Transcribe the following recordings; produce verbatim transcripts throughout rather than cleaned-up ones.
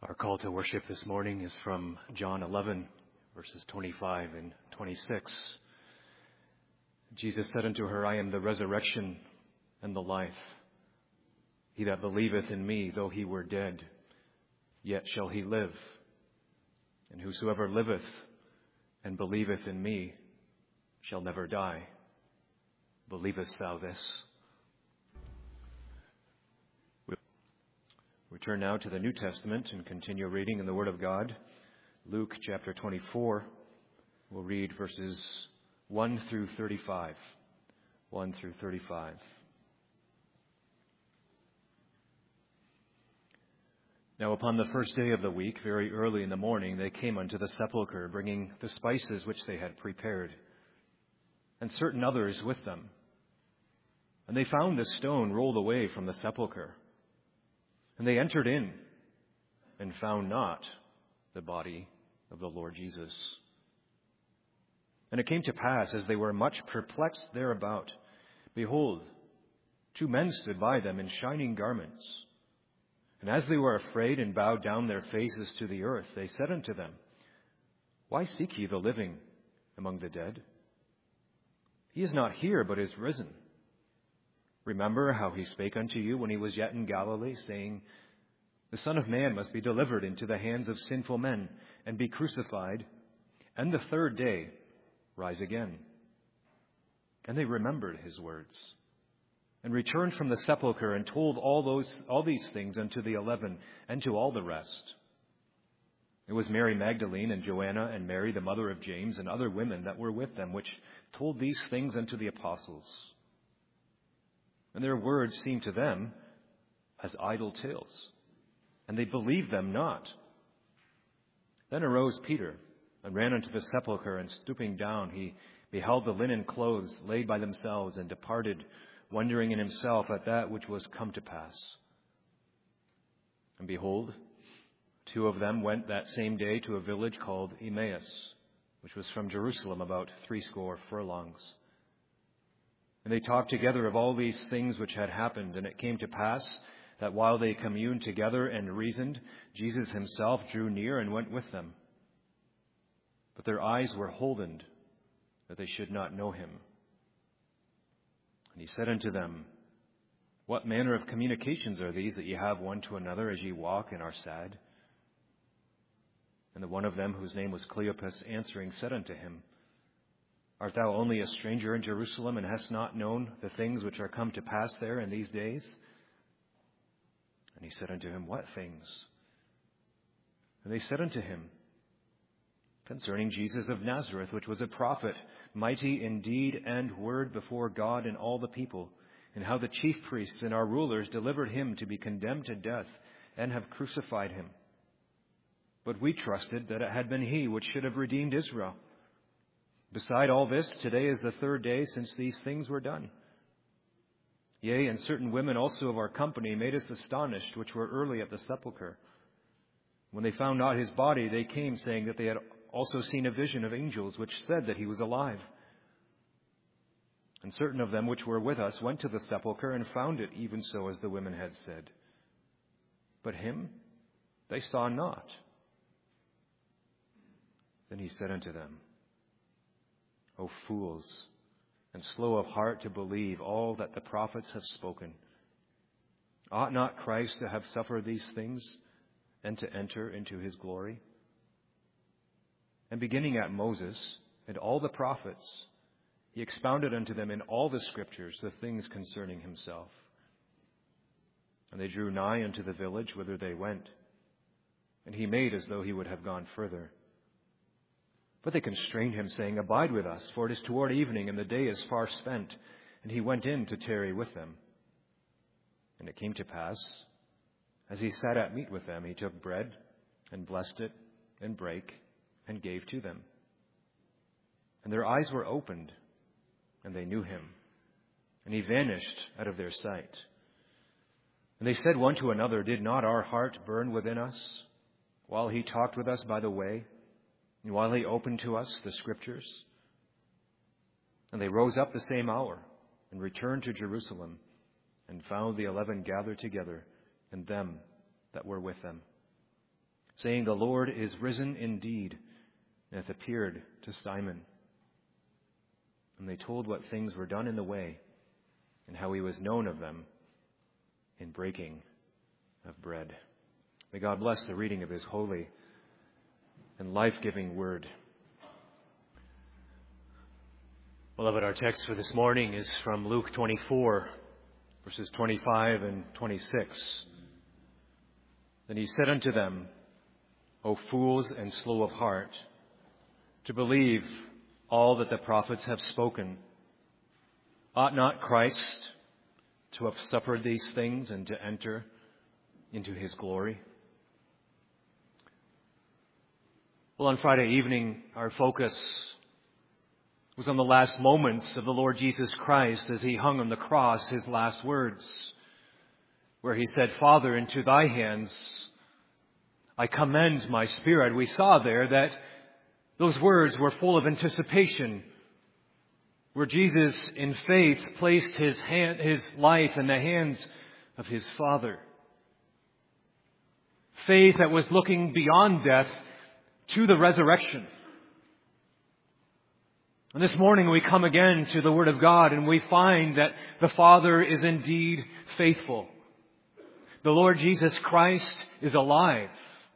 Our call to worship this morning is from John eleven, verses twenty-five and twenty-six. Jesus said unto her, I am the resurrection and the life. He that believeth in me, though he were dead, yet shall he live. And whosoever liveth and believeth in me shall never die. Believest thou this? We turn now to the New Testament and continue reading in the Word of God. Luke chapter twenty-four. We'll read verses one through thirty-five. one through thirty-five. Now upon the first day of the week, very early in the morning, they came unto the sepulchre, bringing the spices which they had prepared, and certain others with them. And they found the stone rolled away from the sepulchre. And they entered in and found not the body of the Lord Jesus. And it came to pass, as they were much perplexed thereabout, behold, two men stood by them in shining garments. And as they were afraid and bowed down their faces to the earth, they said unto them, Why seek ye the living among the dead? He is not here, but is risen. Remember how he spake unto you when he was yet in Galilee, saying, The Son of Man must be delivered into the hands of sinful men, and be crucified, and the third day rise again. And they remembered his words, and returned from the sepulchre, and told all those all these things unto the eleven, and to all the rest. It was Mary Magdalene, and Joanna, and Mary the mother of James, and other women that were with them, which told these things unto the apostles. And their words seemed to them as idle tales, and they believed them not. Then arose Peter, and ran unto the sepulchre, and stooping down, he beheld the linen clothes laid by themselves, and departed, wondering in himself at that which was come to pass. And behold, two of them went that same day to a village called Emmaus, which was from Jerusalem about threescore furlongs. And they talked together of all these things which had happened. And it came to pass that while they communed together and reasoned, Jesus himself drew near and went with them. But their eyes were holden, that they should not know him. And he said unto them, What manner of communications are these that ye have one to another as ye walk and are sad? And the one of them, whose name was Cleopas, answering, said unto him, Art thou only a stranger in Jerusalem, and hast not known the things which are come to pass there in these days? And he said unto him, What things? And they said unto him, Concerning Jesus of Nazareth, which was a prophet, mighty in deed and word before God and all the people, and how the chief priests and our rulers delivered him to be condemned to death, and have crucified him. But we trusted that it had been he which should have redeemed Israel. Beside all this, today is the third day since these things were done. Yea, and certain women also of our company made us astonished, which were early at the sepulchre. When they found not his body, they came, saying that they had also seen a vision of angels, which said that he was alive. And certain of them which were with us went to the sepulchre, and found it even so as the women had said. But him they saw not. Then he said unto them, O fools, and slow of heart to believe all that the prophets have spoken. Ought not Christ to have suffered these things, and to enter into his glory? And beginning at Moses and all the prophets, he expounded unto them in all the scriptures the things concerning himself. And they drew nigh unto the village whither they went, and he made as though he would have gone further. But they constrained him, saying, Abide with us, for it is toward evening, and the day is far spent. And he went in to tarry with them. And it came to pass, as he sat at meat with them, he took bread, and blessed it, and brake, and gave to them. And their eyes were opened, and they knew him. And he vanished out of their sight. And they said one to another, Did not our heart burn within us, while he talked with us by the way, and while he opened to us the scriptures? And they rose up the same hour, and returned to Jerusalem, and found the eleven gathered together, and them that were with them. saying, "The Lord is risen indeed, and hath appeared to Simon." And they told what things were done in the way, and how he was known of them in breaking of bread. May God bless the reading of his holy and life-giving word. Beloved, our text for this morning is from Luke twenty-four, verses twenty-five and twenty-six. Then he said unto them, O fools and slow of heart, to believe all that the prophets have spoken. Ought not Christ to have suffered these things and to enter into his glory? Well, on Friday evening, our focus was on the last moments of the Lord Jesus Christ as he hung on the cross, his last words, where he said, Father, into thy hands I commend my spirit. We saw there that those words were full of anticipation, where Jesus, in faith, placed his hand, his life in the hands of his Father. Faith that was looking beyond death to the resurrection. And this morning we come again to the Word of God and we find that the Father is indeed faithful. The Lord Jesus Christ is alive.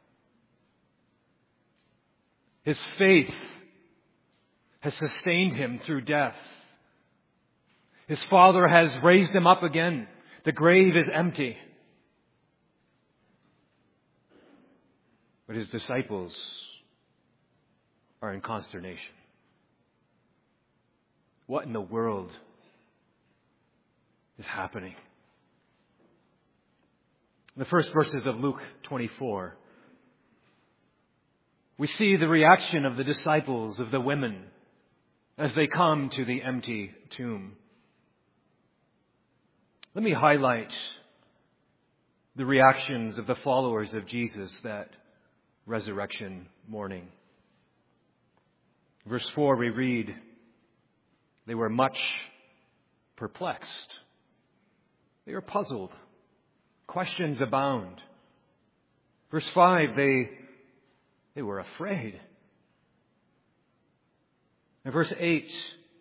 His faith has sustained him through death. His Father has raised him up again. The grave is empty. But his disciples are in consternation. What in the world is happening? In the first verses of Luke twenty-four, we see the reaction of the disciples, of the women, as they come to the empty tomb. Let me highlight the reactions of the followers of Jesus that resurrection morning. Verse four, we read, they were much perplexed. They were puzzled. Questions abound. Verse five, they, they were afraid. In verse eight,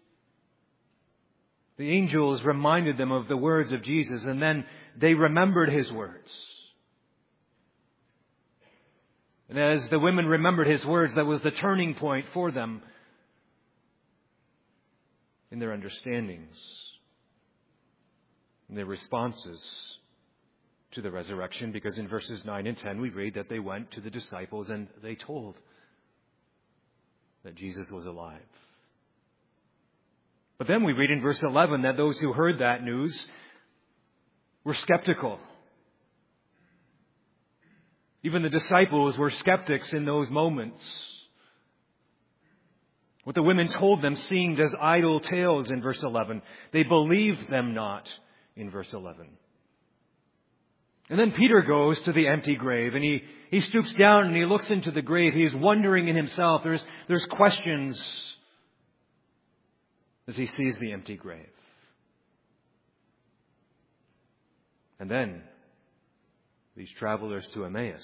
the angels reminded them of the words of Jesus, and then they remembered his words. And as the women remembered his words, that was the turning point for them in their understandings, in their responses to the resurrection, because in verses nine and ten we read that they went to the disciples and they told that Jesus was alive. But then we read in verse eleven that those who heard that news were skeptical. Even the disciples were skeptics in those moments. What the women told them seemed as idle tales in verse eleven. They believed them not in verse eleven. And then Peter goes to the empty grave and he, he stoops down and he looks into the grave. He is wondering in himself. There's, there's questions as he sees the empty grave. And then these travelers to Emmaus.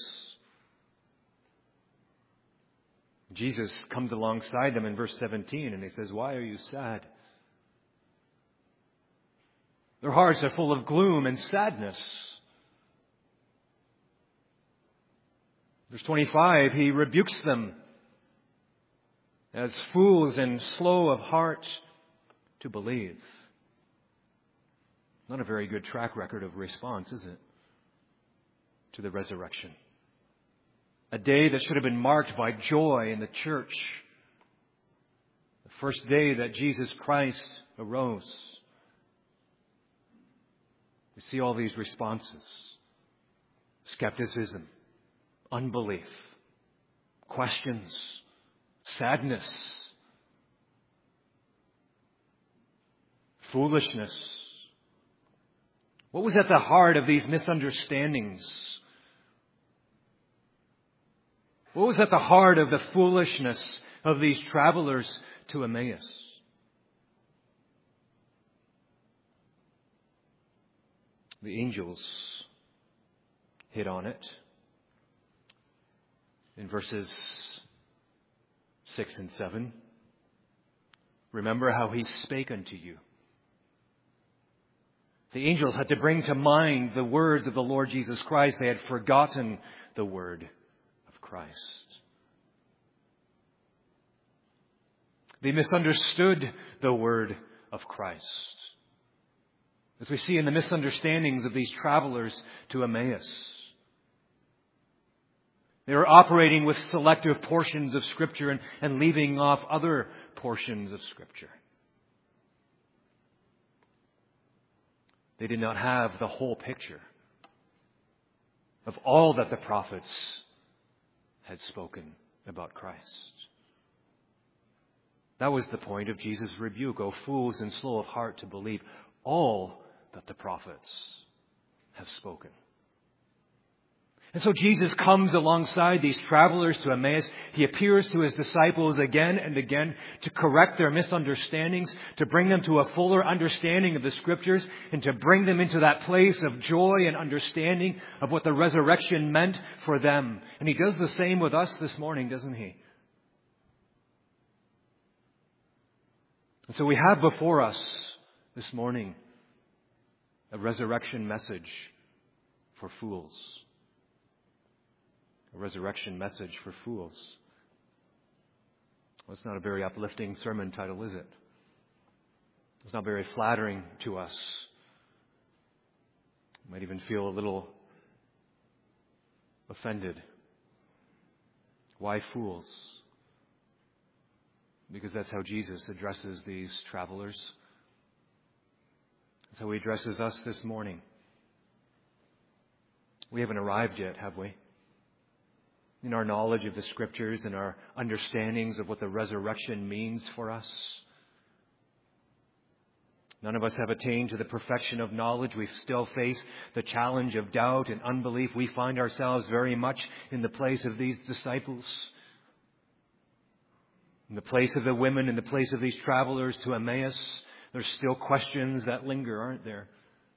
Jesus comes alongside them in verse seventeen and he says, why are you sad? Their hearts are full of gloom and sadness. Verse twenty-five, he rebukes them as fools and slow of heart to believe. Not a very good track record of response, is it? To the resurrection. A day that should have been marked by joy in the church. The first day that Jesus Christ arose. We see all these responses. Skepticism, unbelief, questions, sadness, foolishness. What was at the heart of these misunderstandings? What was at the heart of the foolishness of these travelers to Emmaus? The angels hit on it. in verses six and seven. Remember how he spake unto you. The angels had to bring to mind the words of the Lord Jesus Christ. They had forgotten the word of Christ. They misunderstood the word of Christ. As we see in the misunderstandings of these travelers to Emmaus. They were operating with selective portions of Scripture and, and leaving off other portions of Scripture. They did not have the whole picture of all that the prophets had spoken about Christ. That was the point of Jesus' rebuke. O fools and slow of heart to believe all that the prophets have spoken. And so Jesus comes alongside these travelers to Emmaus. He appears to his disciples again and again to correct their misunderstandings, to bring them to a fuller understanding of the Scriptures, and to bring them into that place of joy and understanding of what the resurrection meant for them. And he does the same with us this morning, doesn't he? And so we have before us this morning a resurrection message for fools. A resurrection message for fools. Well, it's not a very uplifting sermon title, is it? It's not very flattering to us. You might even feel a little offended. Why fools? Because that's how Jesus addresses these travelers. That's how he addresses us this morning. We haven't arrived yet, have we? In our knowledge of the Scriptures and our understandings of what the resurrection means for us. None of us have attained to the perfection of knowledge. We still face the challenge of doubt and unbelief. We find ourselves very much in the place of these disciples. In the place of the women, in the place of these travelers to Emmaus, there's still questions that linger, aren't there?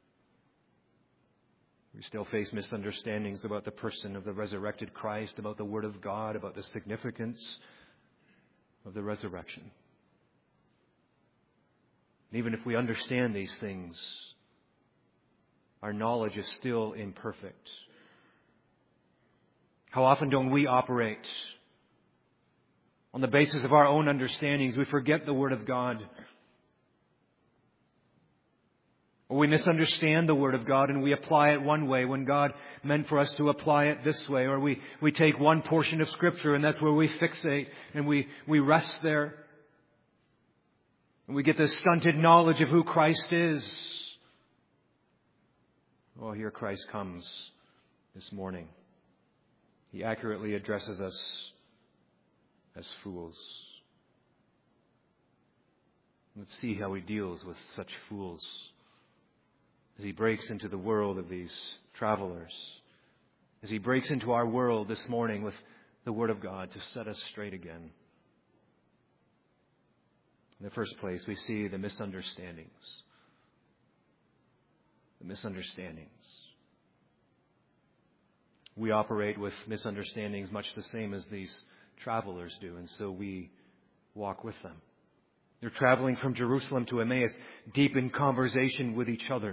We still face misunderstandings about the person of the resurrected Christ, about the Word of God, about the significance of the resurrection. And even if we understand these things, our knowledge is still imperfect. How often don't we operate on the basis of our own understandings? We forget the Word of God. Or we misunderstand the Word of God and we apply it one way when God meant for us to apply it this way. Or we, we take one portion of Scripture and that's where we fixate and we, we rest there. And we get this stunted knowledge of who Christ is. Well, here Christ comes this morning. He accurately addresses us as fools. Let's see how he deals with such fools as he breaks into the world of these travelers, as he breaks into our world this morning with the Word of God to set us straight again. In the first place, we see the misunderstandings. The misunderstandings. We operate with misunderstandings much the same as these travelers do, and so we walk with them. They're traveling from Jerusalem to Emmaus, deep in conversation with each other.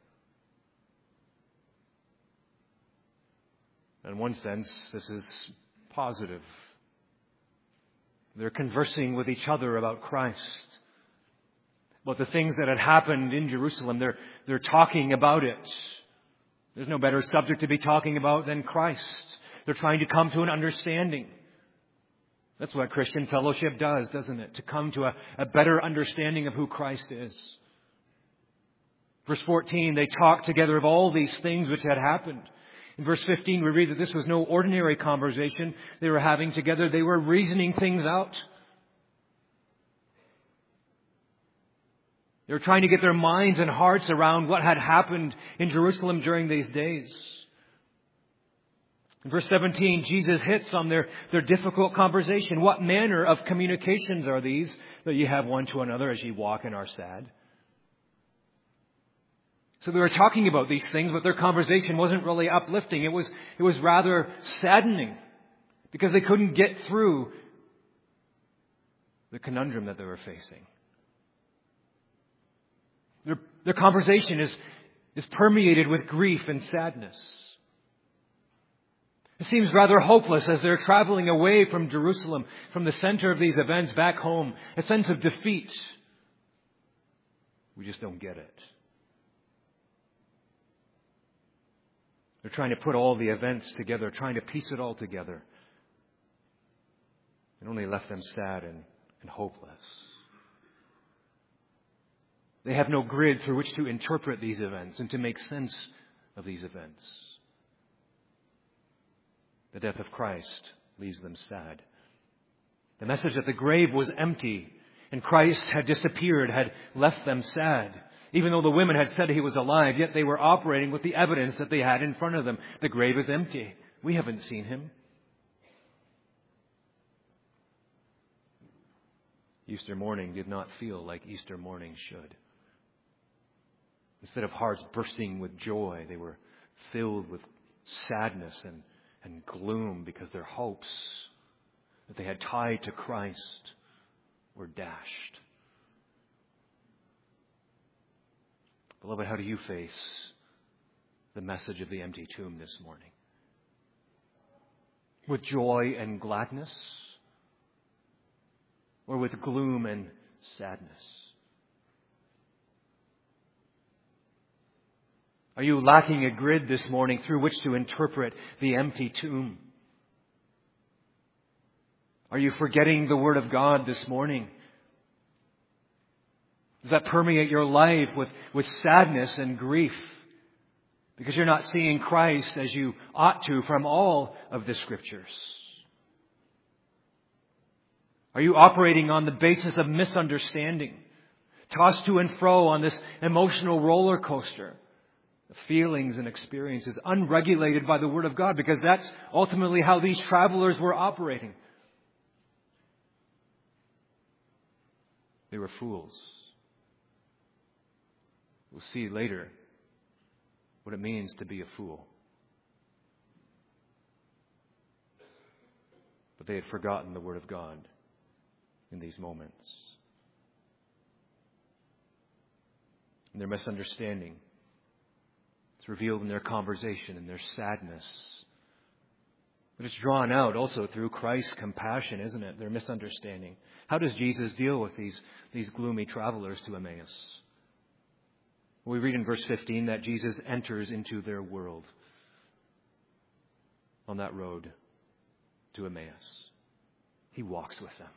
In one sense, this is positive. They're conversing with each other about Christ. About the things that had happened in Jerusalem. They're, they're talking about it. There's no better subject to be talking about than Christ. They're trying to come to an understanding. That's what Christian fellowship does, doesn't it? To come to a, a better understanding of who Christ is. Verse fourteen, they talked together of all these things which had happened. In verse fifteen, we read that this was no ordinary conversation they were having together. They were reasoning things out. They were trying to get their minds and hearts around what had happened in Jerusalem during these days. In verse seventeen, Jesus hits on their, their difficult conversation. What manner of communications are these that you have one to another as you walk and are sad? So they were talking about these things, but their conversation wasn't really uplifting. It was, it was rather saddening. because they couldn't get through the conundrum that they were facing. Their, their conversation is, is permeated with grief and sadness. It seems rather hopeless as they're traveling away from Jerusalem, from the center of these events back home. A sense of defeat. We just don't get it. They're trying to put all the events together, trying to piece it all together. It only left them sad and, and hopeless. They have no grid through which to interpret these events and to make sense of these events. The death of Christ leaves them sad. The message that the grave was empty and Christ had disappeared had left them sad. Even though the women had said he was alive, yet they were operating with the evidence that they had in front of them. The grave is empty. We haven't seen him. Easter morning did not feel like Easter morning should. Instead of hearts bursting with joy, they were filled with sadness and, and gloom because their hopes that they had tied to Christ were dashed. Beloved, how do you face the message of the empty tomb this morning? With joy and gladness? Or with gloom and sadness? Are you lacking a grid this morning through which to interpret the empty tomb? Are you forgetting the Word of God this morning? Does that permeate your life with, with sadness and grief? Because you're not seeing Christ as you ought to from all of the Scriptures. Are you operating on the basis of misunderstanding? Tossed to and fro on this emotional roller coaster of feelings and experiences, unregulated by the Word of God, because that's ultimately how these travelers were operating. They were fools. We'll see later what it means to be a fool. But they had forgotten the Word of God in these moments. In their misunderstanding, it's revealed in their conversation and their sadness. But it's drawn out also through Christ's compassion, isn't it? Their misunderstanding. How does Jesus deal with these, these gloomy travelers to Emmaus? We read in verse fifteen that Jesus enters into their world on that road to Emmaus. He walks with them.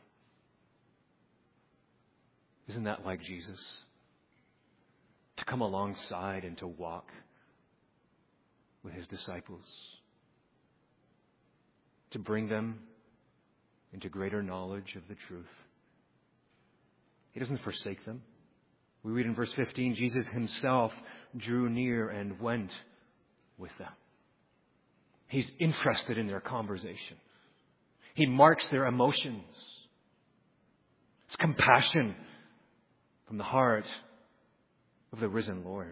Isn't that like Jesus? To come alongside and to walk with his disciples. To bring them into greater knowledge of the truth. He doesn't forsake them. We read in verse fifteen, Jesus himself drew near and went with them. He's interested in their conversation. He marks their emotions. It's compassion from the heart of the risen Lord.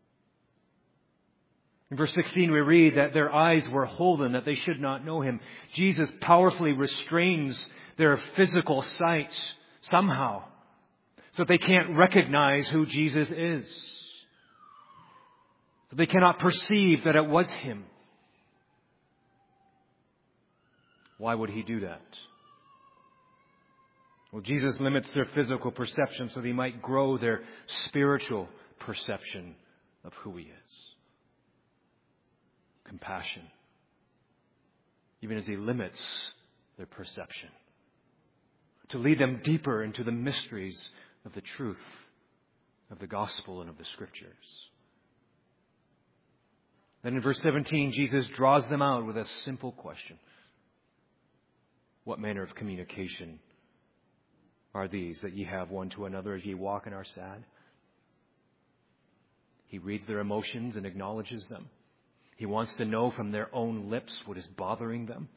In verse sixteen, we read that their eyes were holden, that they should not know him. Jesus powerfully restrains their physical sight somehow, so that they can't recognize who Jesus is. So they cannot perceive that it was him. Why would he do that? Well, Jesus limits their physical perception so they might grow their spiritual perception of who he is. Compassion. Even as he limits their perception. To lead them deeper into the mysteries of the truth of the gospel and of the Scriptures. Then in verse seventeen, Jesus draws them out with a simple question. What manner of communication are these that ye have one to another as ye walk and are sad? He reads their emotions and acknowledges them. He wants to know from their own lips what is bothering them.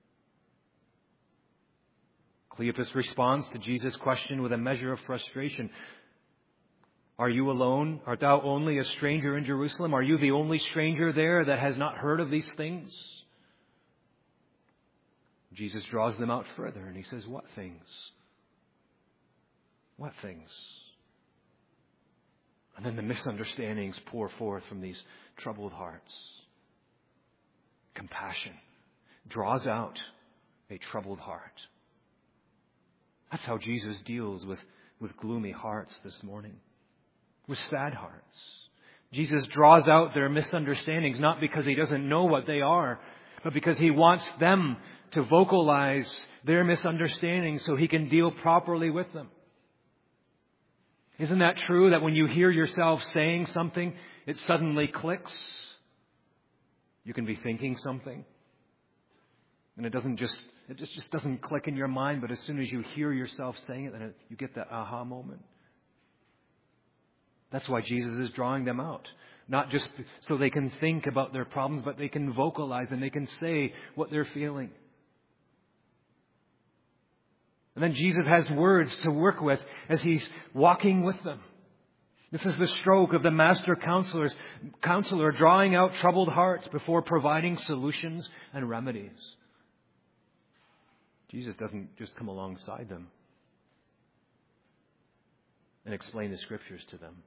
Cleopas responds to Jesus' question with a measure of frustration. Are you alone? Art thou only a stranger in Jerusalem? Are you the only stranger there that has not heard of these things? Jesus draws them out further and he says, what things? What things? And then the misunderstandings pour forth from these troubled hearts. Compassion draws out a troubled heart. That's how Jesus deals with, with gloomy hearts this morning, with sad hearts. Jesus draws out their misunderstandings, not because he doesn't know what they are, but because he wants them to vocalize their misunderstandings so he can deal properly with them. Isn't that true that when you hear yourself saying something, it suddenly clicks? You can be thinking something, and it doesn't just, it just, just doesn't click in your mind, but as soon as you hear yourself saying it, then it, you get that aha moment. That's why Jesus is drawing them out. Not just so they can think about their problems, but they can vocalize and they can say what they're feeling. And then Jesus has words to work with as he's walking with them. This is the stroke of the master counselor's, counselor drawing out troubled hearts before providing solutions and remedies. Jesus doesn't just come alongside them and explain the scriptures to them.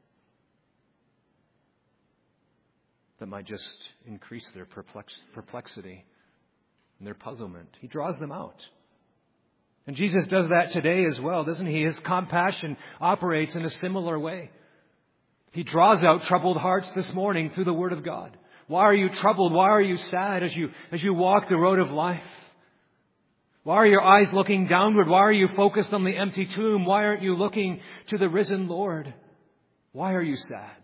That might just increase their perplex, perplexity and their puzzlement. He draws them out. And Jesus does that today as well, doesn't he? His compassion operates in a similar way. He draws out troubled hearts this morning through the Word of God. Why are you troubled? Why are you sad as you, as you walk the road of life? Why are your eyes looking downward? Why are you focused on the empty tomb? Why aren't you looking to the risen Lord? Why are you sad?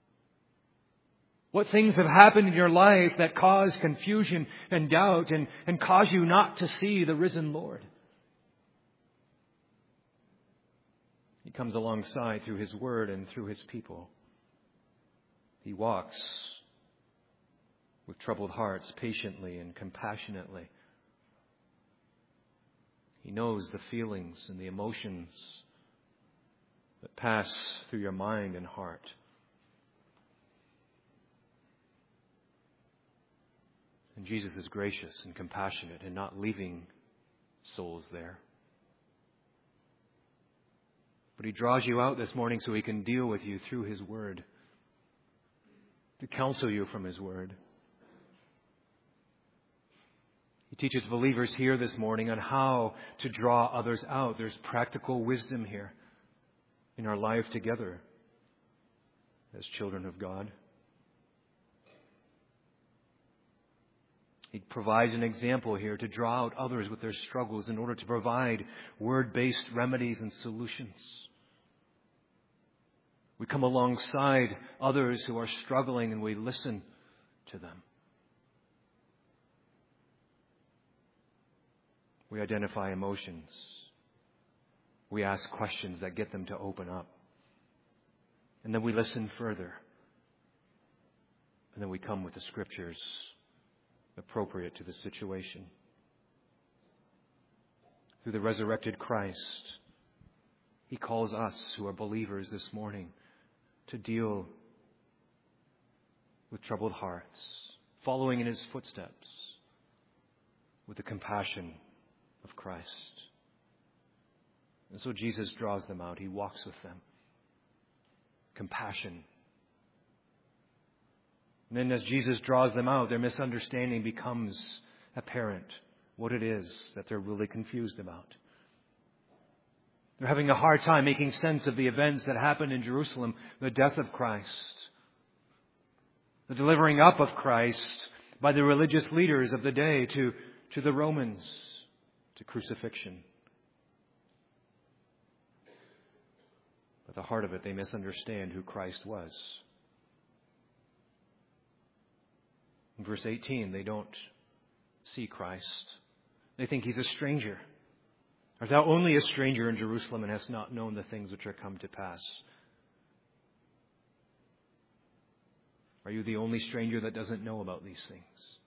What things have happened in your life that cause confusion and doubt and, and cause you not to see the risen Lord? He comes alongside through His Word and through His people. He walks with troubled hearts patiently and compassionately. He knows the feelings and the emotions that pass through your mind and heart. And Jesus is gracious and compassionate and not leaving souls there. But He draws you out this morning so He can deal with you through His Word, to counsel you from His Word. He teaches believers here this morning on how to draw others out. There's practical wisdom here in our life together as children of God. He provides an example here to draw out others with their struggles in order to provide word-based remedies and solutions. We come alongside others who are struggling and we listen to them. We identify emotions. We ask questions that get them to open up. And then we listen further. And then we come with the scriptures appropriate to the situation. Through the resurrected Christ, He calls us who are believers this morning to deal with troubled hearts, following in His footsteps with the compassion of Christ. And so Jesus draws them out. He walks with them. Compassion. And then as Jesus draws them out, their misunderstanding becomes apparent what it is that they're really confused about. They're having a hard time making sense of the events that happened in Jerusalem, the death of Christ, the delivering up of Christ by the religious leaders of the day to, to the Romans, to crucifixion. At the heart of it, they misunderstand who Christ was. In verse eighteen, they don't see Christ. They think He's a stranger. Art thou only a stranger in Jerusalem and hast not known the things which are come to pass? Are you the only stranger that doesn't know about these things?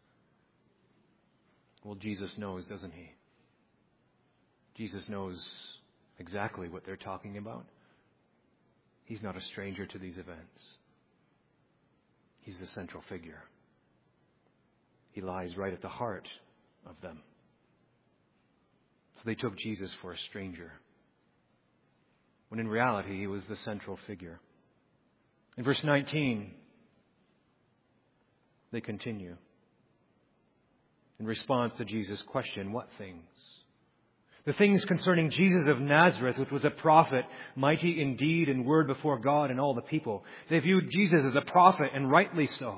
Well, Jesus knows, doesn't He? Jesus knows exactly what they're talking about. He's not a stranger to these events. He's the central figure. He lies right at the heart of them. So they took Jesus for a stranger, when in reality he was the central figure. In verse nineteen, they continue. In response to Jesus' question, what things? The things concerning Jesus of Nazareth, which was a prophet, mighty in deed and word before God and all the people. They viewed Jesus as a prophet, and rightly so.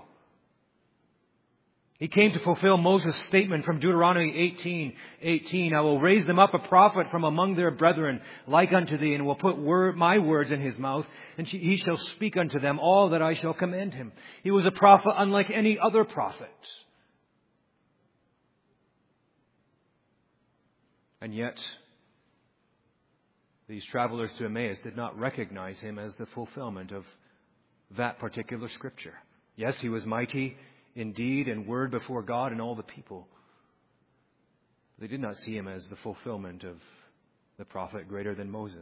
He came to fulfill Moses' statement from Deuteronomy eighteen eighteen. I will raise them up a prophet from among their brethren, like unto thee, and will put word, my words in his mouth, and he shall speak unto them all that I shall command him. He was a prophet unlike any other prophet. And yet, these travelers to Emmaus did not recognize him as the fulfillment of that particular scripture. Yes, he was mighty in deed and word before God and all the people. They did not see him as the fulfillment of the prophet greater than Moses.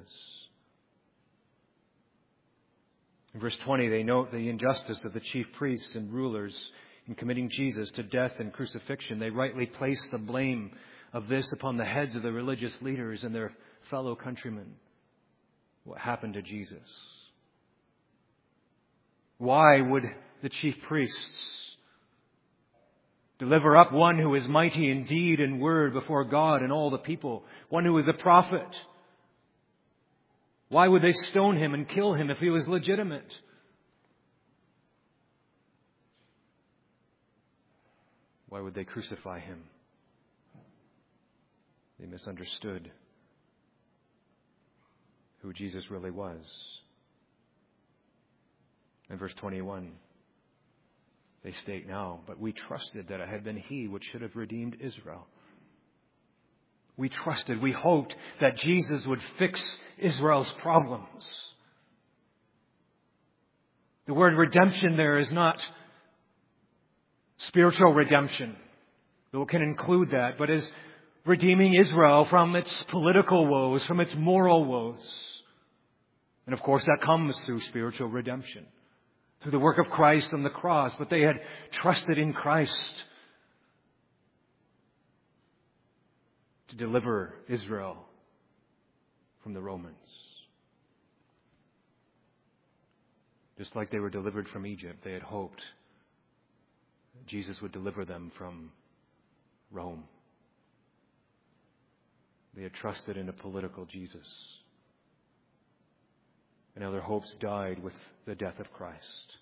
In verse twenty, they note the injustice of the chief priests and rulers in committing Jesus to death and crucifixion. They rightly place the blame of this upon the heads of the religious leaders and their fellow countrymen. What happened to Jesus? Why would the chief priests deliver up one who is mighty in deed and word before God and all the people, one who is a prophet? Why would they stone him and kill him if he was legitimate? Why would they crucify him? They misunderstood who Jesus really was. In verse twenty-one, they state now, but we trusted that it had been he which should have redeemed Israel. We trusted, we hoped that Jesus would fix Israel's problems. The word redemption there is not spiritual redemption, though it can include that, but is redeeming Israel from its political woes, from its moral woes. And of course that comes through spiritual redemption, through the work of Christ on the cross. But they had trusted in Christ to deliver Israel from the Romans. Just like they were delivered from Egypt, they had hoped that Jesus would deliver them from Rome. They had trusted in a political Jesus. And now their hopes died with the death of Christ.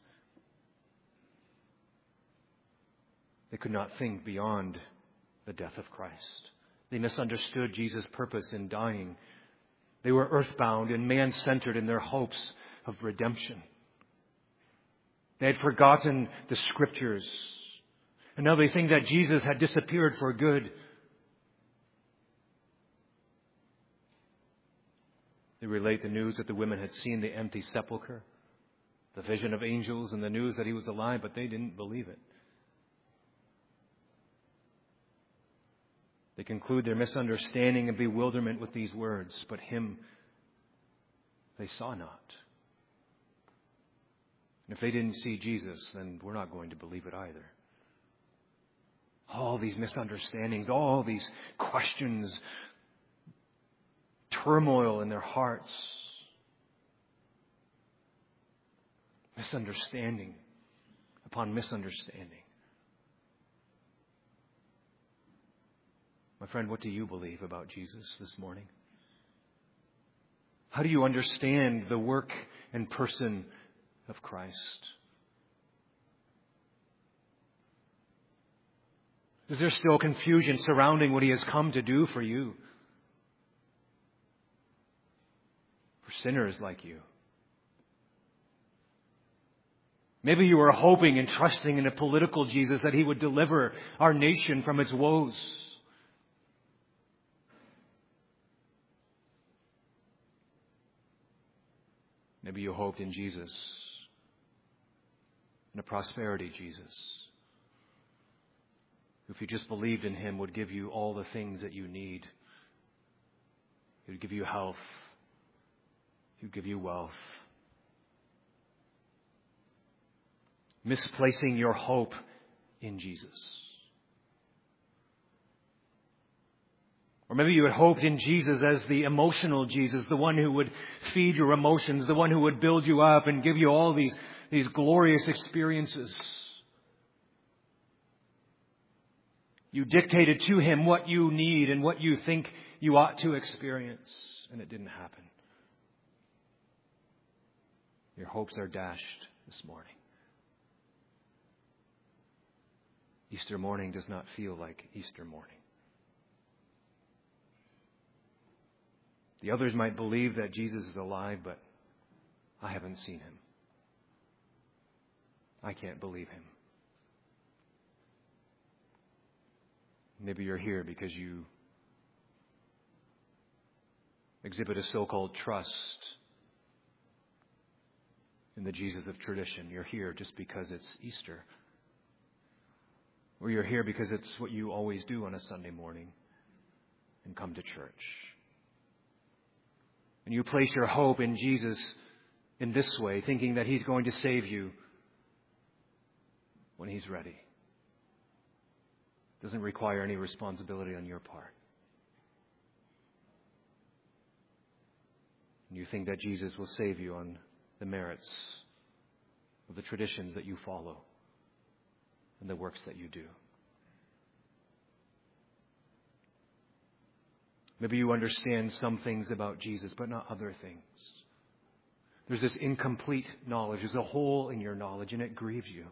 They could not think beyond the death of Christ. They misunderstood Jesus' purpose in dying. They were earthbound and man-centered in their hopes of redemption. They had forgotten the Scriptures. And now they think that Jesus had disappeared for good. They relate the news that the women had seen the empty sepulchre, the vision of angels, and the news that he was alive, but they didn't believe it. They conclude their misunderstanding and bewilderment with these words, but him they saw not. And if they didn't see Jesus, then we're not going to believe it either. All these misunderstandings, all these questions, turmoil in their hearts, misunderstanding upon misunderstanding. My friend, what do you believe about Jesus this morning? How do you understand the work and person of Christ? Is there still confusion surrounding what he has come to do for you? For sinners like you. Maybe you were hoping and trusting in a political Jesus that he would deliver our nation from its woes. Maybe you hoped in Jesus, in a prosperity Jesus, who, if you just believed in him, would give you all the things that you need. He would give you health. He would give you wealth. Misplacing your hope in Jesus. Or maybe you had hoped in Jesus as the emotional Jesus, the one who would feed your emotions, the one who would build you up and give you all these, these glorious experiences. You dictated to Him what you need and what you think you ought to experience, and it didn't happen. Your hopes are dashed this morning. Easter morning does not feel like Easter morning. The others might believe that Jesus is alive, but I haven't seen Him. I can't believe Him. Maybe you're here because you exhibit a so-called trust in the Jesus of tradition. You're here just because it's Easter. Or you're here because it's what you always do on a Sunday morning and come to church. And you place your hope in Jesus in this way, thinking that He's going to save you when He's ready. It doesn't require any responsibility on your part. And you think that Jesus will save you on the merits of the traditions that you follow and the works that you do. Maybe you understand some things about Jesus, but not other things. There's this incomplete knowledge. There's a hole in your knowledge, and it grieves you.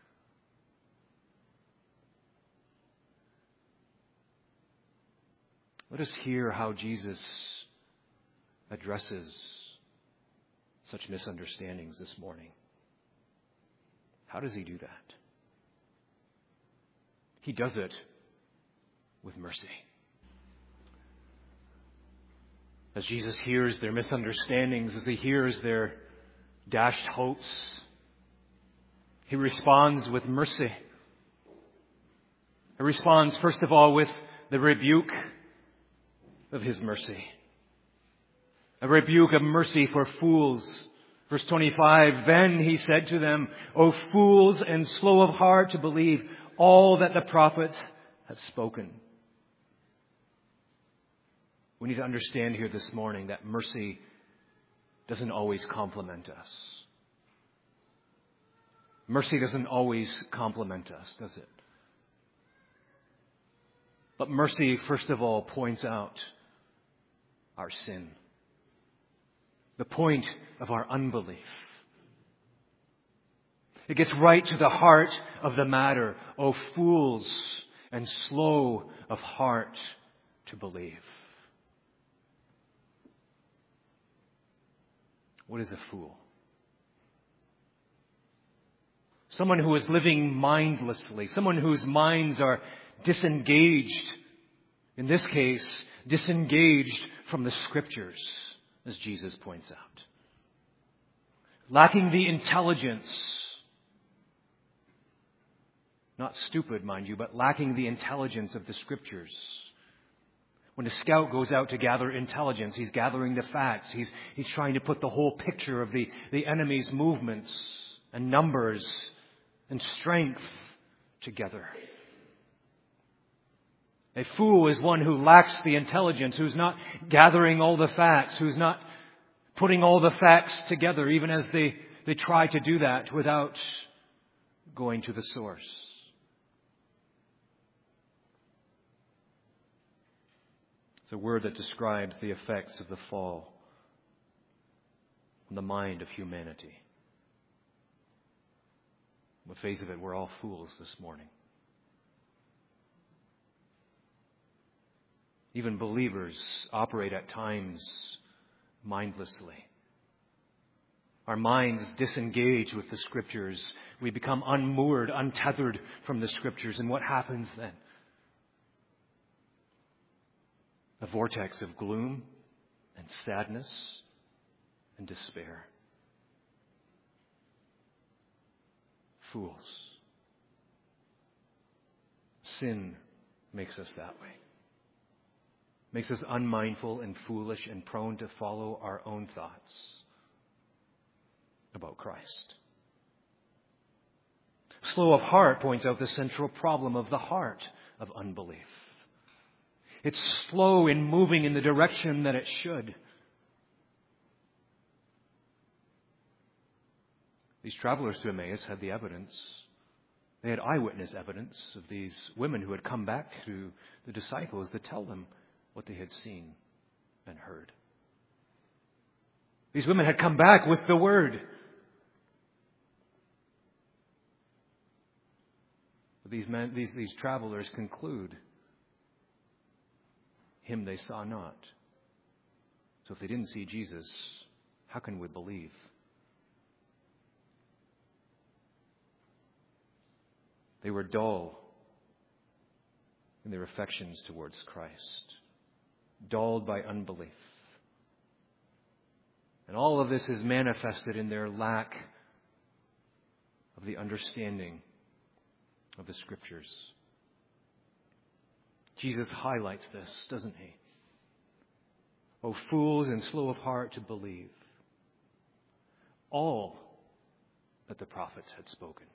Let us hear how Jesus addresses such misunderstandings this morning. How does He do that? He does it with mercy. As Jesus hears their misunderstandings, as He hears their dashed hopes, He responds with mercy. He responds, first of all, with the rebuke of His mercy. A rebuke of mercy for fools. Verse twenty-five, then He said to them, O fools and slow of heart to believe all that the prophets have spoken. We need to understand here this morning that mercy doesn't always compliment us. Mercy doesn't always compliment us, does it? But mercy, first of all, points out our sin. The point of our unbelief. It gets right to the heart of the matter. O fools and slow of heart to believe. What is a fool? Someone who is living mindlessly. Someone whose minds are disengaged. In this case, disengaged from the Scriptures, as Jesus points out. Lacking the intelligence. Not stupid, mind you, but lacking the intelligence of the Scriptures. When a scout goes out to gather intelligence, he's gathering the facts. He's, he's trying to put the whole picture of the, the enemy's movements and numbers and strength together. A fool is one who lacks the intelligence, who's not gathering all the facts, who's not putting all the facts together, even as they, they try to do that without going to the source. It's a word that describes the effects of the fall on the mind of humanity. On the face of it, we're all fools this morning. Even believers operate at times mindlessly. Our minds disengage with the Scriptures. We become unmoored, untethered from the Scriptures. And what happens then? A vortex of gloom and sadness and despair. Fools. Sin makes us that way. Makes us unmindful and foolish and prone to follow our own thoughts about Christ. Slow of heart points out the central problem of the heart of unbelief. It's slow in moving in the direction that it should. These travelers to Emmaus had the evidence. They had eyewitness evidence of these women who had come back to the disciples to tell them what they had seen and heard. These women had come back with the word. But these men, these, these travelers conclude, him they saw not. So if they didn't see Jesus, how can we believe? They were dull in their affections towards Christ, dulled by unbelief. And all of this is manifested in their lack of the understanding of the Scriptures. Jesus highlights this, doesn't he? O fools and slow of heart to believe all that the prophets had spoken.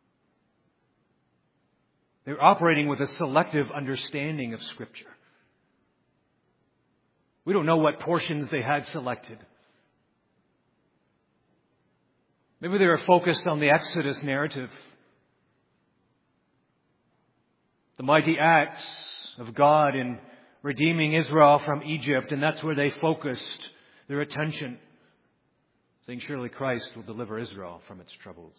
They were operating with a selective understanding of Scripture. We don't know what portions they had selected. Maybe they were focused on the Exodus narrative, the mighty acts of God in redeeming Israel from Egypt, and that's where they focused their attention, saying surely Christ will deliver Israel from its troubles.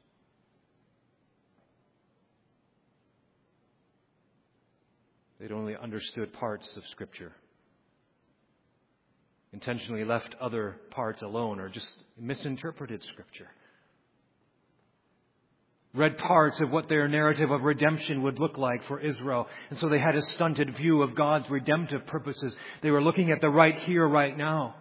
They'd only understood parts of Scripture, intentionally left other parts alone, or just misinterpreted Scripture. Read parts of what their narrative of redemption would look like for Israel. And so they had a stunted view of God's redemptive purposes. They were looking at the right here, right now.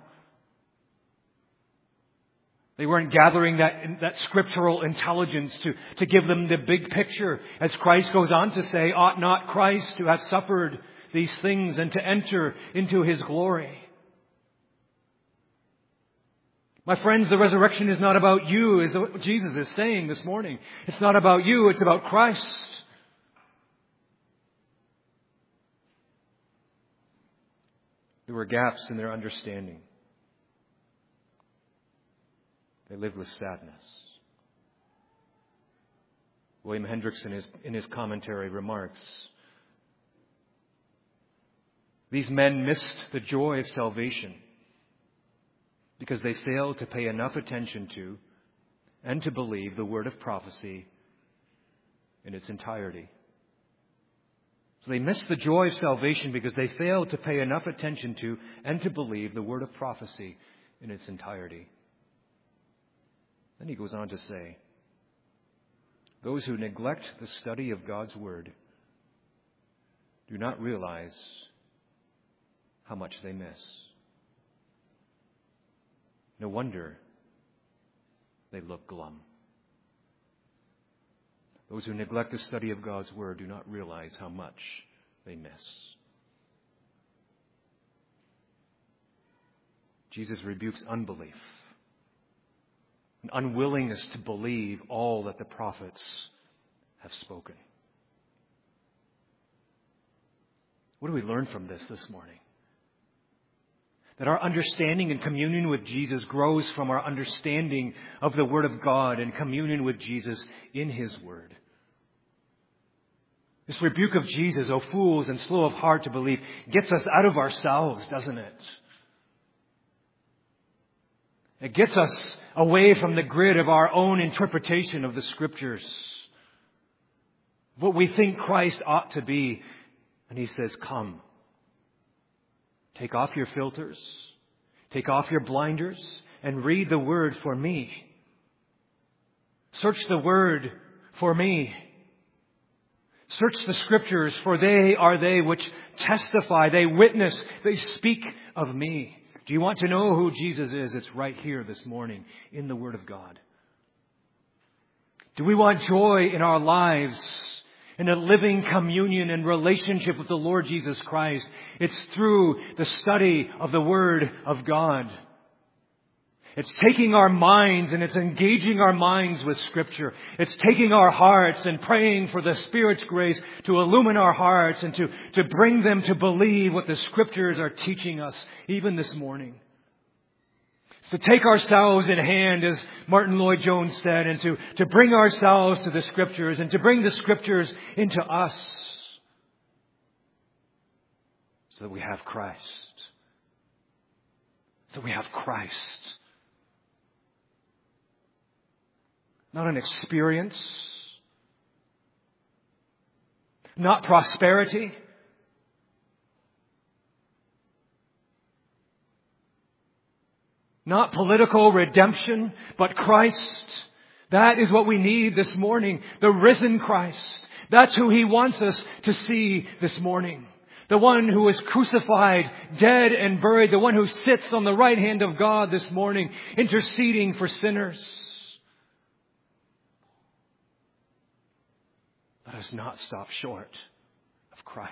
They weren't gathering that, that scriptural intelligence to, to give them the big picture. As Christ goes on to say, ought not Christ to have suffered these things and to enter into His glory? My friends, the resurrection is not about you, is what Jesus is saying this morning. It's not about you, it's about Christ. There were gaps in their understanding. They lived with sadness. William Hendriksen, in his, in his commentary, remarks, these men missed the joy of salvation because they failed to pay enough attention to and to believe the word of prophecy in its entirety. So they missed the joy of salvation because they failed to pay enough attention to and to believe the word of prophecy in its entirety. Then he goes on to say, those who neglect the study of God's word do not realize how much they miss. No wonder they look glum. Those who neglect the study of God's word do not realize how much they miss. Jesus rebukes unbelief, an unwillingness to believe all that the prophets have spoken. What do we learn from this this morning? That our understanding and communion with Jesus grows from our understanding of the Word of God and communion with Jesus in His Word. This rebuke of Jesus, O fools and slow of heart to believe, gets us out of ourselves, doesn't it? It gets us away from the grid of our own interpretation of the Scriptures, what we think Christ ought to be. And He says, come. Take off your filters, take off your blinders, and read the Word for me. Search the Word for me. Search the Scriptures, for they are they which testify, they witness, they speak of me. Do you want to know who Jesus is? It's right here this morning in the Word of God. Do we want joy in our lives? In a living communion and relationship with the Lord Jesus Christ? It's through the study of the Word of God. It's taking our minds and it's engaging our minds with Scripture. It's taking our hearts and praying for the Spirit's grace to illumine our hearts and to, to bring them to believe what the Scriptures are teaching us even this morning. It's to take ourselves in hand, as Martin Lloyd-Jones said, and to, to bring ourselves to the Scriptures and to bring the Scriptures into us so that we have Christ. So we have Christ. Not an experience. Not prosperity. Not political redemption, but Christ. That is what we need this morning. The risen Christ. That's who He wants us to see this morning. The one who was crucified, dead and buried. The one who sits on the right hand of God this morning, interceding for sinners. Let us not stop short of Christ.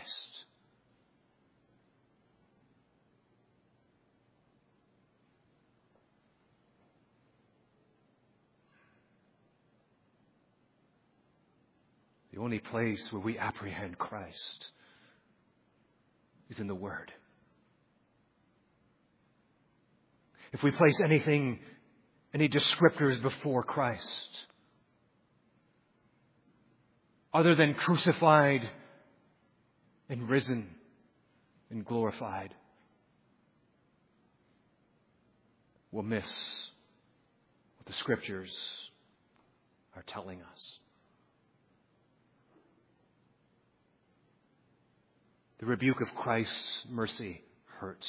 The only place where we apprehend Christ is in the Word. If we place anything, any descriptors before Christ, other than crucified and risen and glorified, we'll miss what the Scriptures are telling us. The rebuke of Christ's mercy hurts.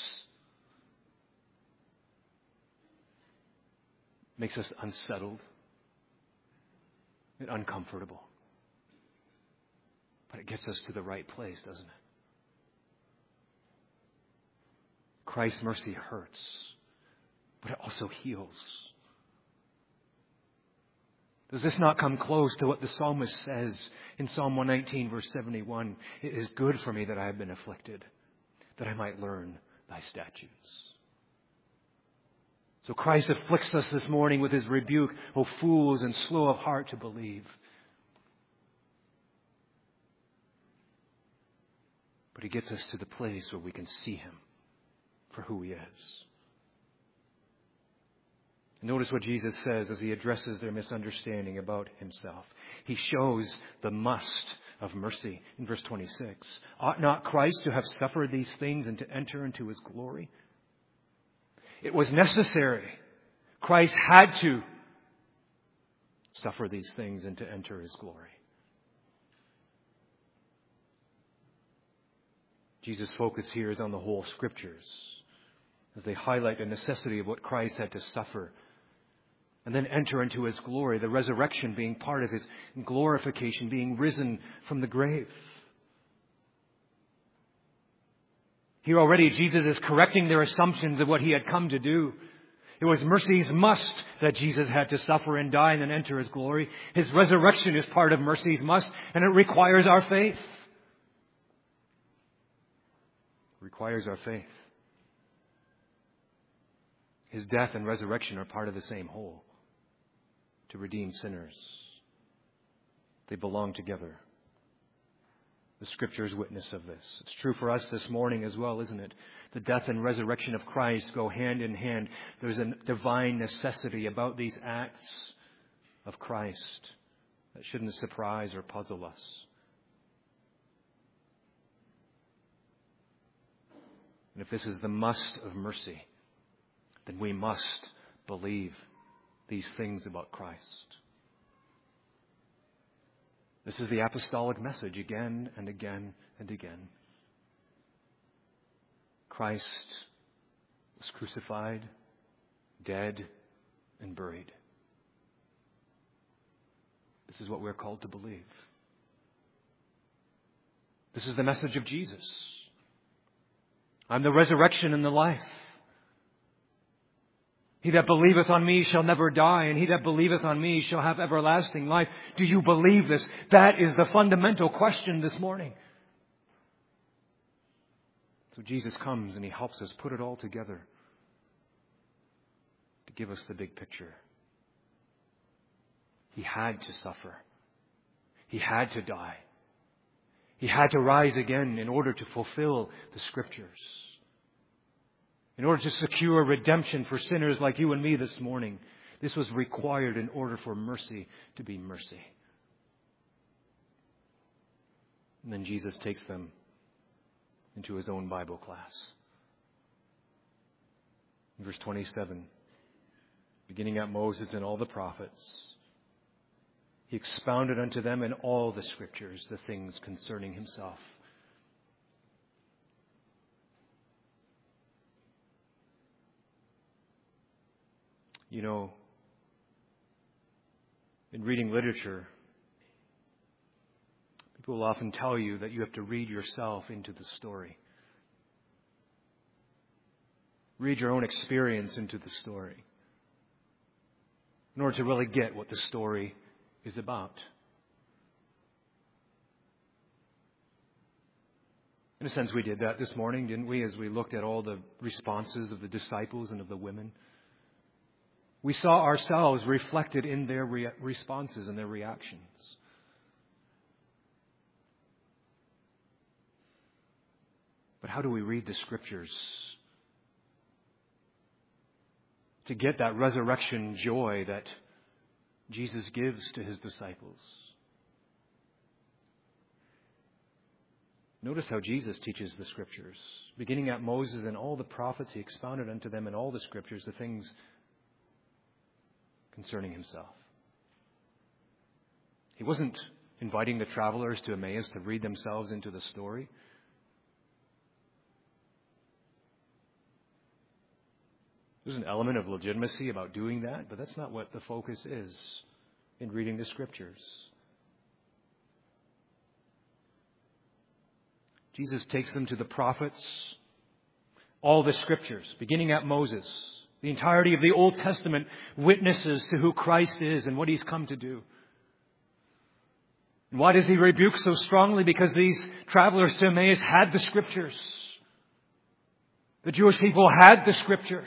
Makes us unsettled and uncomfortable. But it gets us to the right place, doesn't it? Christ's mercy hurts, but it also heals. Does this not come close to what the psalmist says in Psalm one nineteen, verse seventy-one? It is good for me that I have been afflicted, that I might learn thy statutes. So Christ afflicts us this morning with His rebuke, O fools and slow of heart to believe. But He gets us to the place where we can see Him for who He is. Notice what Jesus says as He addresses their misunderstanding about Himself. He shows the must of mercy in verse twenty-six. Ought not Christ to have suffered these things and to enter into His glory? It was necessary. Christ had to suffer these things and to enter His glory. Jesus' focus here is on the whole Scriptures as they highlight the necessity of what Christ had to suffer and then enter into His glory, the resurrection being part of His glorification, being risen from the grave. Here already Jesus is correcting their assumptions of what He had come to do. It was mercy's must that Jesus had to suffer and die and then enter His glory. His resurrection is part of mercy's must, and it requires our faith. It requires our faith. His death and resurrection are part of the same whole, to redeem sinners. They belong together. The Scriptures witness of this. It's true for us this morning as well, isn't it? The death and resurrection of Christ go hand in hand. There's a divine necessity about these acts of Christ that shouldn't surprise or puzzle us. And if this is the must of mercy, then we must believe these things about Christ. This is the apostolic message again and again and again. Christ was crucified, dead, and buried. This is what we're called to believe. This is the message of Jesus. I'm the resurrection and the life. He that believeth on me shall never die, and he that believeth on me shall have everlasting life. Do you believe this? That is the fundamental question this morning. So Jesus comes and He helps us put it all together. to give us the big picture. He had to suffer. He had to die. He had to rise again in order to fulfill the Scriptures. In order to secure redemption for sinners like you and me this morning. This was required in order for mercy to be mercy. And then Jesus takes them into his own Bible class. In verse twenty-seven, beginning at Moses and all the prophets, he expounded unto them in all the Scriptures the things concerning himself. You know, in reading literature, people will often tell you that you have to read yourself into the story. Read your own experience into the story in order to really get what the story is about. In a sense, we did that this morning, didn't we, as we looked at all the responses of the disciples and of the women. We saw ourselves reflected in their re- responses and their reactions. But how do we read the Scriptures to get that resurrection joy that Jesus gives to his disciples? Notice how Jesus teaches the Scriptures. Beginning at Moses and all the prophets, he expounded unto them in all the Scriptures the things concerning himself. He wasn't inviting the travelers to Emmaus to read themselves into the story. There's an element of legitimacy about doing that, but that's not what the focus is in reading the Scriptures. Jesus takes them to the prophets, all the Scriptures, beginning at Moses. The entirety of the Old Testament witnesses to who Christ is and what he's come to do. And why does he rebuke so strongly? Because these travelers to Emmaus had the Scriptures. The Jewish people had the Scriptures.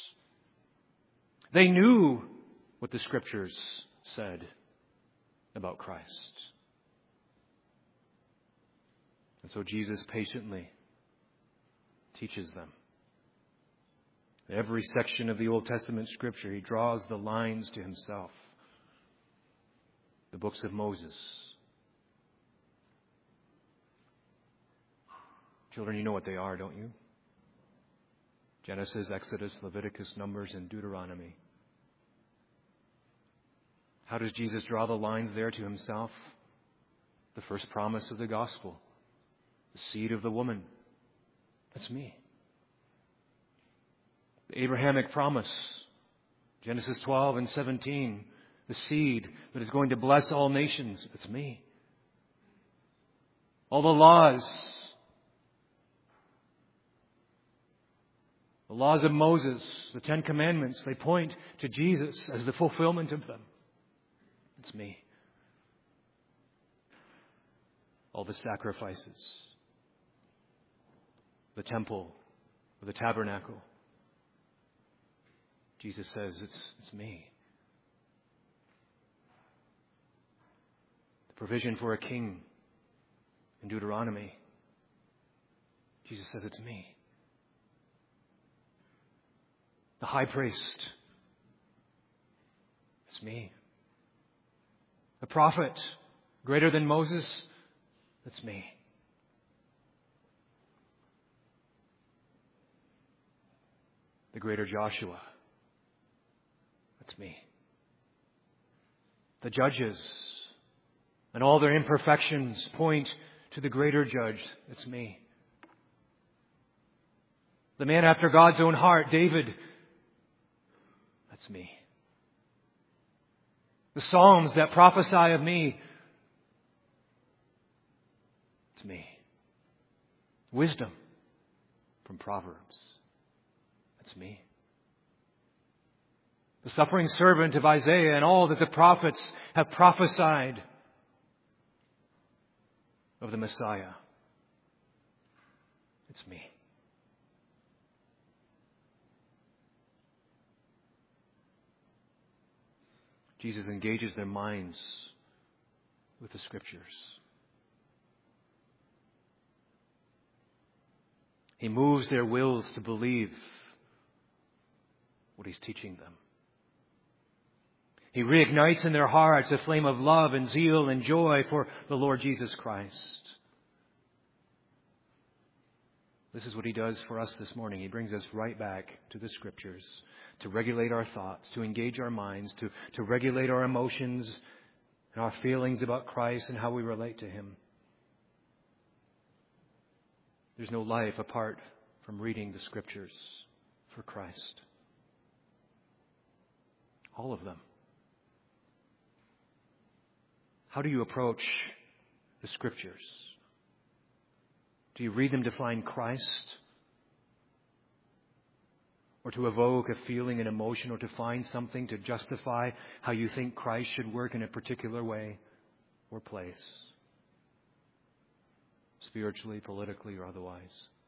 They knew what the Scriptures said about Christ. And so Jesus patiently teaches them. In every section of the Old Testament Scripture, he draws the lines to himself. The books of Moses. Children, you know what they are, don't you? Genesis, Exodus, Leviticus, Numbers, and Deuteronomy. How does Jesus draw the lines there to himself? The first promise of the gospel. The seed of the woman. That's me. The Abrahamic promise. Genesis twelve and seventeen. The seed that is going to bless all nations. That's me. All the laws. The laws of Moses, the Ten Commandments, they point to Jesus as the fulfillment of them. It's me. All the sacrifices. The temple, the tabernacle. Jesus says, it's, it's me. The provision for a king in Deuteronomy. Jesus says, it's me. The high priest. It's me. The prophet, greater than Moses. That's me. The greater Joshua. That's me. The judges and all their imperfections point to the greater judge. It's me. The man after God's own heart, David. That's me. The Psalms that prophesy of me. It's me. Wisdom from Proverbs. That's me. The suffering servant of Isaiah and all that the prophets have prophesied of the Messiah. It's me. Jesus engages their minds with the Scriptures. He moves their wills to believe what He's teaching them. He reignites in their hearts a flame of love and zeal and joy for the Lord Jesus Christ. This is what He does for us this morning. He brings us right back to the Scriptures to regulate our thoughts, to engage our minds, to, to regulate our emotions and our feelings about Christ and how we relate to Him. There's no life apart from reading the Scriptures for Christ. All of them. How do you approach the Scriptures? Do you read them to find Christ? Or to evoke a feeling and emotion, or to find something to justify how you think Christ should work in a particular way or place? Spiritually, politically, or otherwise.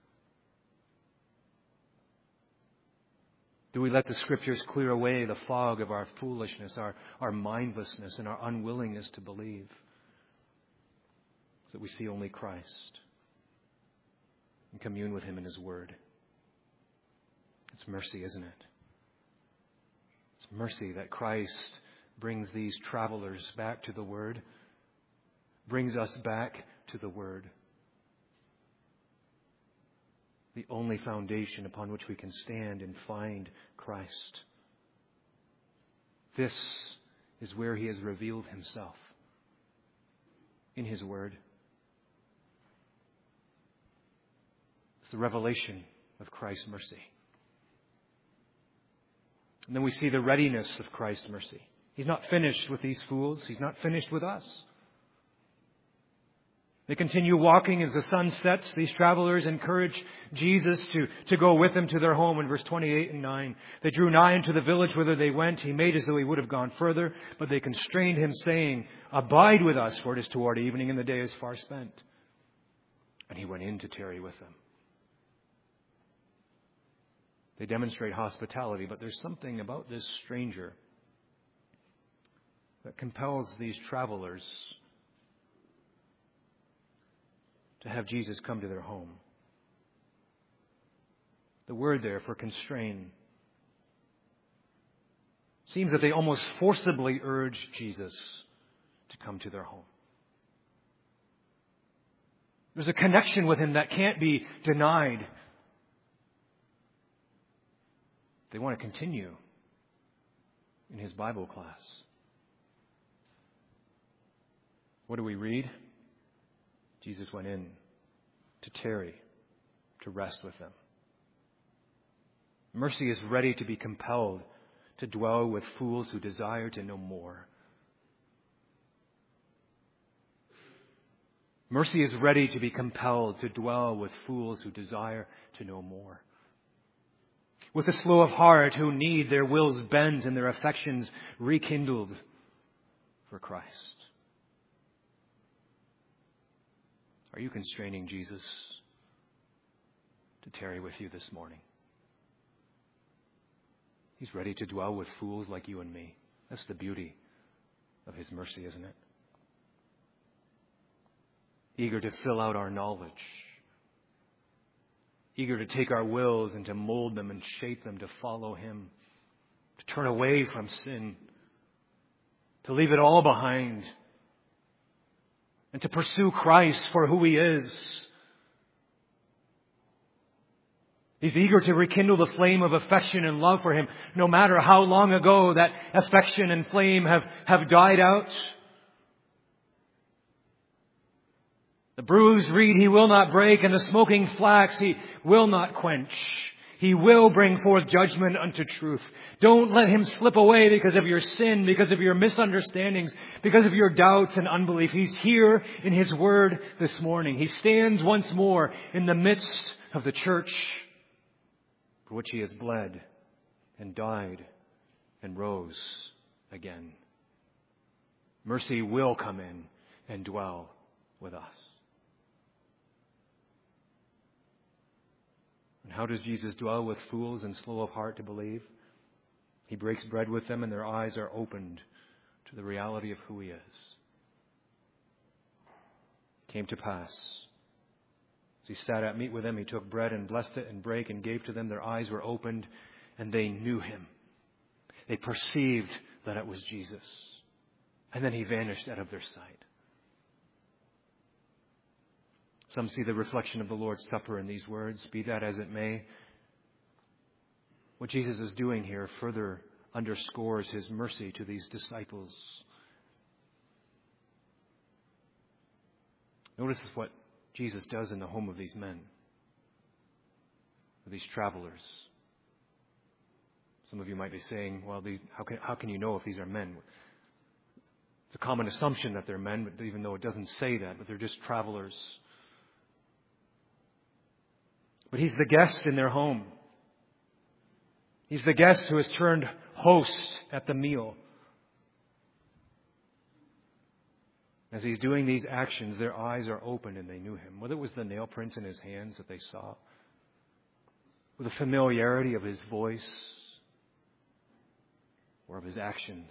Do we let the Scriptures clear away the fog of our foolishness, our, our mindlessness, and our unwillingness to believe, so that we see only Christ and commune with Him in His Word? It's mercy, isn't it? It's mercy that Christ brings these travelers back to the Word, brings us back to the Word. The only foundation upon which we can stand and find Christ. This is where He has revealed Himself in His Word. It's the revelation of Christ's mercy. And then we see the readiness of Christ's mercy. He's not finished with these fools. He's not finished with us. They continue walking as the sun sets. These travelers encourage Jesus to, to go with them to their home in verse twenty-eight and nine. They drew nigh unto the village whither they went. He made as though He would have gone further, but they constrained Him, saying, Abide with us, for it is toward evening, and the day is far spent. And He went in to tarry with them. They demonstrate hospitality, but there's something about this stranger that compels these travelers to have Jesus come to their home. The word there for constrain seems that they almost forcibly urge Jesus to come to their home. There's a connection with Him that can't be denied. They want to continue in His Bible class. What do we read? Jesus went in to tarry, to rest with them. Mercy is ready to be compelled to dwell with fools who desire to know more. Mercy is ready to be compelled to dwell with fools who desire to know more. With the slow of heart who need their wills bent and their affections rekindled for Christ. Are you constraining Jesus to tarry with you this morning? He's ready to dwell with fools like you and me. That's the beauty of His mercy, isn't it? Eager to fill out our knowledge. Eager to take our wills and to mold them and shape them to follow Him. To turn away from sin. To leave it all behind. And to pursue Christ for who He is. He's eager to rekindle the flame of affection and love for Him, no matter how long ago that affection and flame have, have died out. The bruised reed He will not break, and the smoking flax He will not quench. He will bring forth judgment unto truth. Don't let Him slip away because of your sin, because of your misunderstandings, because of your doubts and unbelief. He's here in His Word this morning. He stands once more in the midst of the church for which He has bled and died and rose again. Mercy will come in and dwell with us. And how does Jesus dwell with fools and slow of heart to believe? He breaks bread with them and their eyes are opened to the reality of who He is. It came to pass. As He sat at meat with them, He took bread and blessed it and brake and gave to them. Their eyes were opened and they knew Him. They perceived that it was Jesus. And then He vanished out of their sight. Some see the reflection of the Lord's Supper in these words. Be that as it may, what Jesus is doing here further underscores His mercy to these disciples. Notice what Jesus does in the home of these men, of these travelers. Some of you might be saying, well, these, how can, how can you know if these are men? It's a common assumption that they're men, but even though it doesn't say that, but they're just travelers. But He's the guest in their home. He's the guest who has turned host at the meal. As He's doing these actions, their eyes are open and they knew Him. Whether it was the nail prints in His hands that they saw, or the familiarity of His voice, or of His actions,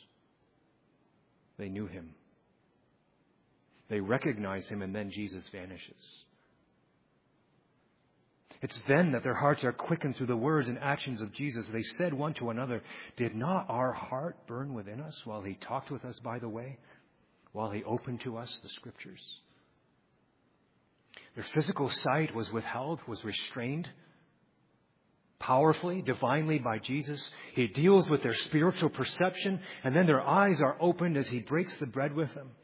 they knew Him. They recognize Him, and then Jesus vanishes. It's then that their hearts are quickened through the words and actions of Jesus. They said one to another, did not our heart burn within us while He talked with us by the way, while He opened to us the Scriptures? Their physical sight was withheld, was restrained powerfully, divinely by Jesus. He deals with their spiritual perception, and then their eyes are opened as He breaks the bread with them.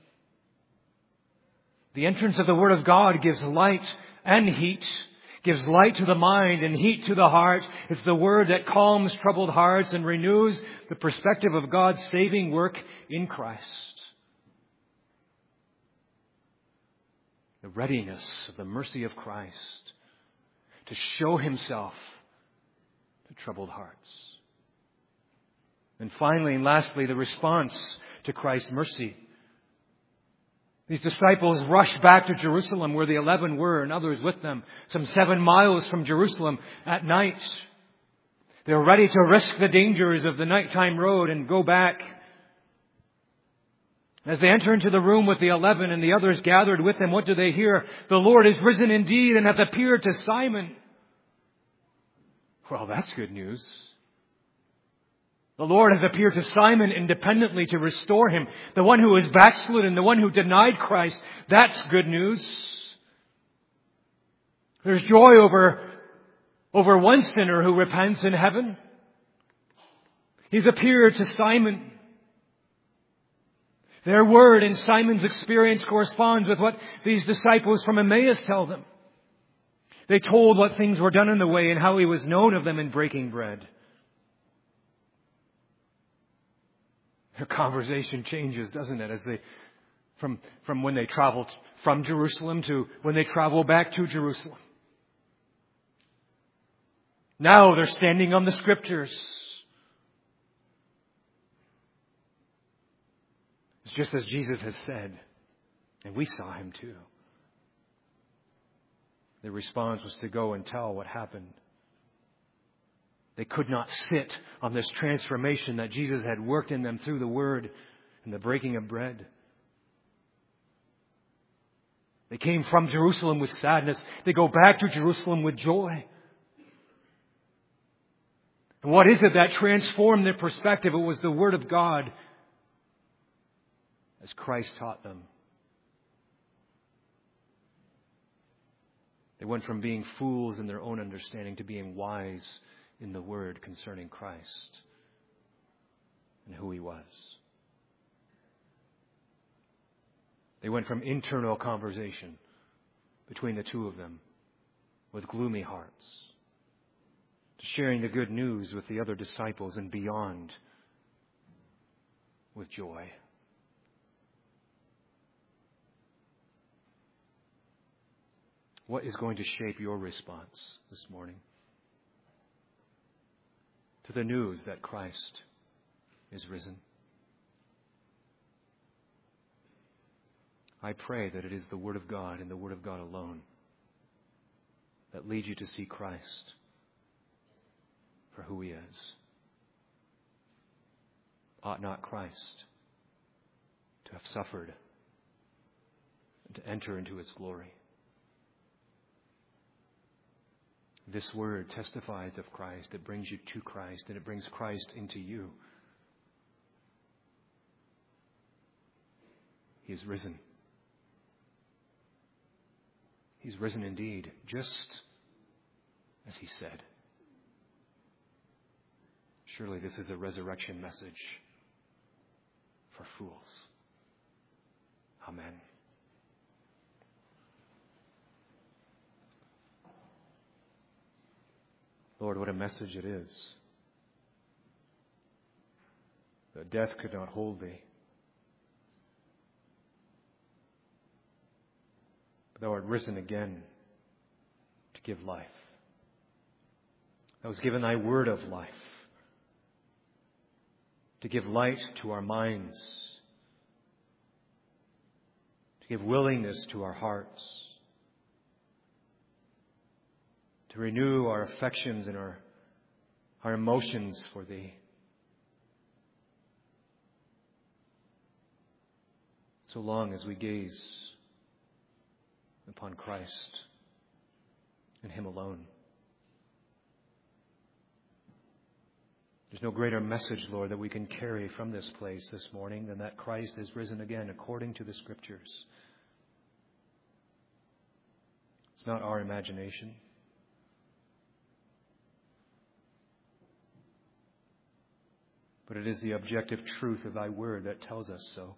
The entrance of the Word of God gives light and heat, gives light to the mind and heat to the heart. It's the Word that calms troubled hearts and renews the perspective of God's saving work in Christ. The readiness of the mercy of Christ to show Himself to troubled hearts. And finally and lastly, the response to Christ's mercy. These disciples rushed back to Jerusalem where the eleven were and others with them, some seven miles from Jerusalem at night. They were ready to risk the dangers of the nighttime road and go back. As they enter into the room with the eleven and the others gathered with them, what do they hear? The Lord is risen indeed and hath appeared to Simon. Well, that's good news. The Lord has appeared to Simon independently to restore him. The one who was backslidden, the one who denied Christ. That's good news. There's joy over, over one sinner who repents in heaven. He's appeared to Simon. Their word and Simon's experience corresponds with what these disciples from Emmaus tell them. They told what things were done in the way and how He was known of them in breaking bread. Their conversation changes, doesn't it? As they, from, from when they traveled from Jerusalem to when they travel back to Jerusalem. Now they're standing on the Scriptures. It's just as Jesus has said, and we saw Him too. Their response was to go and tell what happened. They could not sit on this transformation that Jesus had worked in them through the Word and the breaking of bread. They came from Jerusalem with sadness. They go back to Jerusalem with joy. And what is it that transformed their perspective? It was the Word of God as Christ taught them. They went from being fools in their own understanding to being wise in the Word concerning Christ and who He was. They went from internal conversation between the two of them with gloomy hearts to sharing the good news with the other disciples and beyond with joy. What is going to shape your response this morning to the news that Christ is risen? I pray that it is the Word of God and the Word of God alone that leads you to see Christ for who He is. Ought not Christ to have suffered, and to enter into his glory. This word testifies of Christ. It brings you to Christ, and it brings Christ into you. He is risen. He's risen indeed, just as he said. Surely this is a resurrection message for fools. Amen. Lord, what a message it is. That death could not hold thee. But thou art risen again to give life. Thou hast given thy word of life to give light to our minds, to give willingness to our hearts, to renew our affections and our, our emotions for thee. So long as we gaze upon Christ and him alone. There's no greater message, Lord, that we can carry from this place this morning than that Christ is risen again according to the Scriptures. It's not our imagination. But it is the objective truth of thy word that tells us so.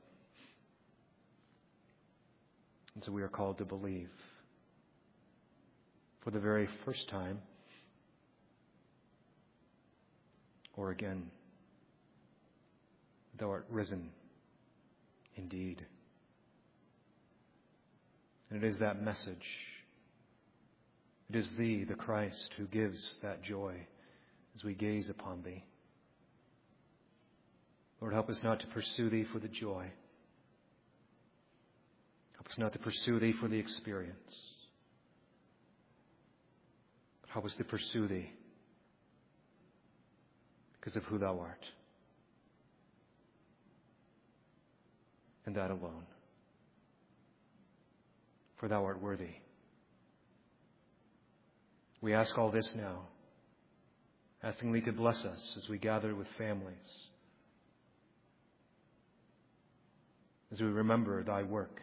And so we are called to believe for the very first time, or again, thou art risen indeed. And it is that message. It is thee, the Christ, who gives that joy as we gaze upon thee. Lord, help us not to pursue thee for the joy. Help us not to pursue thee for the experience. But help us to pursue thee because of who thou art. And that alone. For thou art worthy. We ask all this now, asking thee to bless us as we gather with families, as we remember thy work.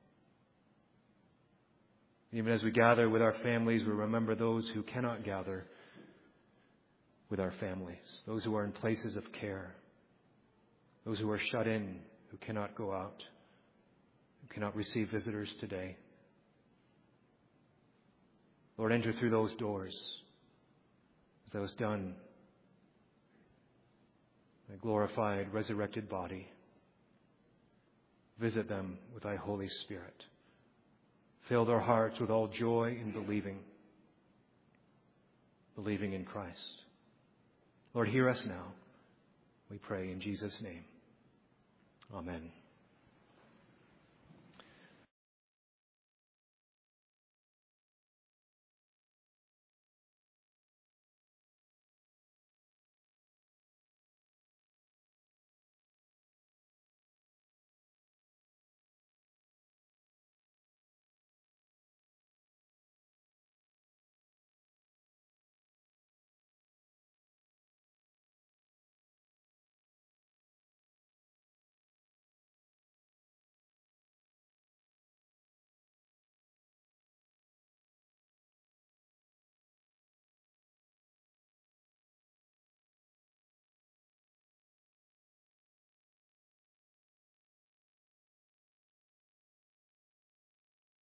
Even as we gather with our families, we remember those who cannot gather with our families, those who are in places of care, those who are shut in, who cannot go out, who cannot receive visitors today. Lord, enter through those doors as thou hast done thy glorified, resurrected body. Visit them with thy Holy Spirit. Fill their hearts with all joy in believing, believing in Christ. Lord, hear us now, we pray in Jesus' name. Amen.